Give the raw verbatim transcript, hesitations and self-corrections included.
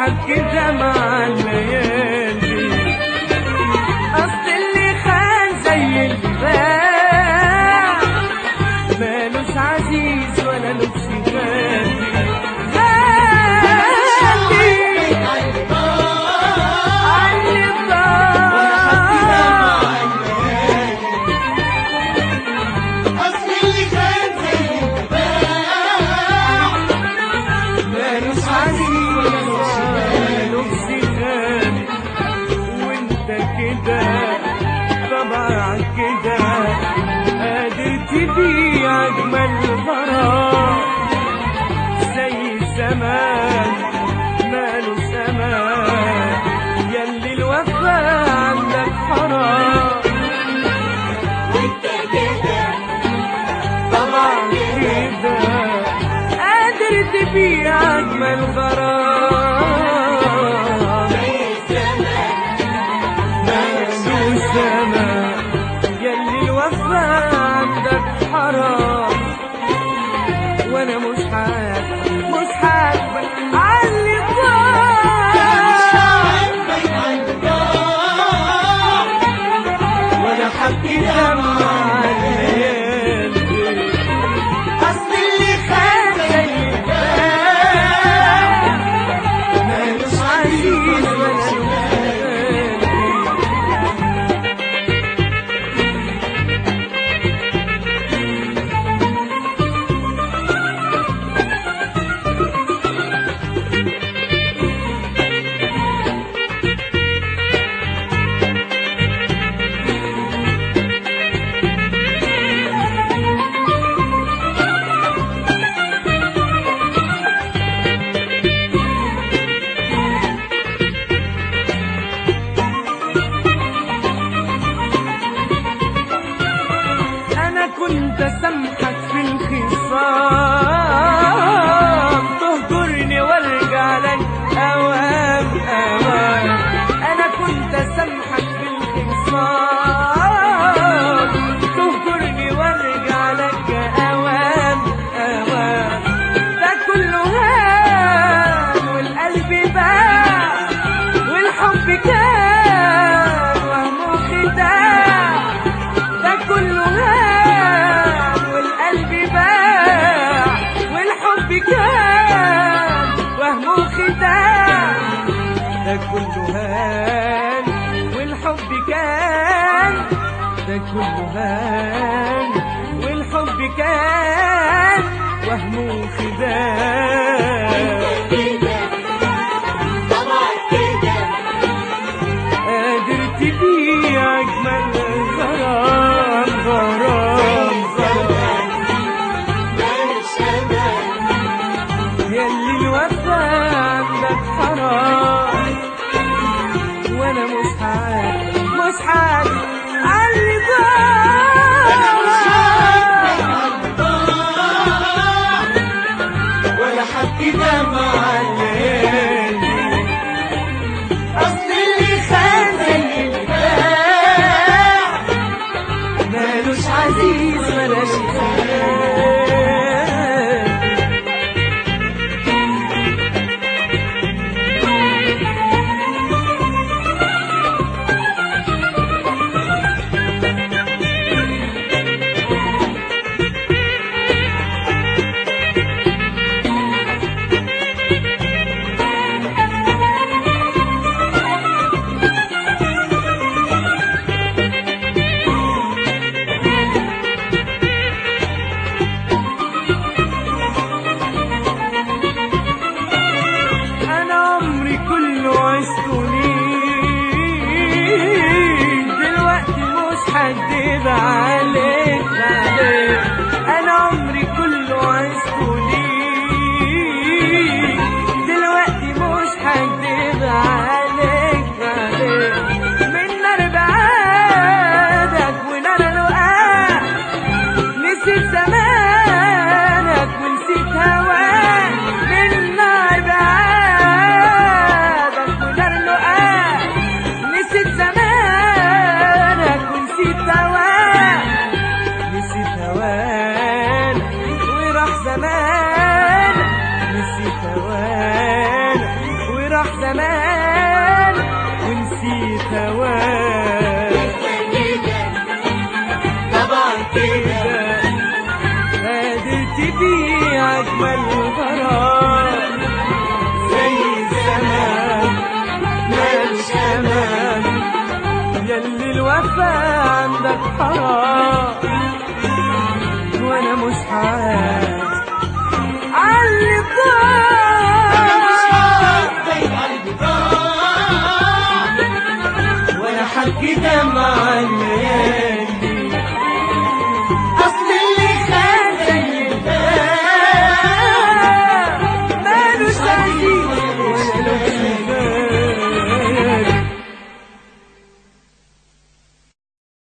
كده مع الليالي. أصل اللي خان زي اللي باع مالوش عزيز ولا لبس غالي. طبعا كده قادر تبيع أجمل غرام زي زمان ماله زمان ياللي الوفا عندك حرام. وانت كده طبعا كده قادر تبيع أجمل غرام ياللي الوفا عندك حرام. وانا مش حاجة مش حاجة عاللي وانا حبي دمع الليالي. اصل اللي خان زي مالوش عزيز ولا كنت سامحك في الخصام تهجرني وارجع لك اوام اوام. انا كنت سامحك في الخصام تهجرني وارجع لك اوام اوام. ده كله هان والقلب باع والحب كان وهم خداع. ده كله هان كان وهم خداع. ده كله هان والحب كان ده كله هان والحب كان وهم خداع. قادر تبيع أجمل غرام غرام غرام ياللي الوفا عندك حرام. وانا مش حاجة مش حاجة عاللي ولا حد دمع الليالي. اصل اللي خان زي اللي باع مالوش عزيز ولا شفاء. هكدب عليك عليك انا عمري كله عشته ليك. دلوقتي مش هكدب عليك عليك من نار بعادك ونار لقاك. نسيت زمانك ونسيت هواك من نار بعادك ونار لقاك. نسيت زمانك ونسيت هواك نسيت هواك وراح زمان. نسيت هواك وراح زمان ونسيت هواك. طبعا كده قادر تبيع أجمل غرام زي زمان مالش أمان، ياللي الوفا عندك حرام وأنا مش عارف علي ولا حكي دمع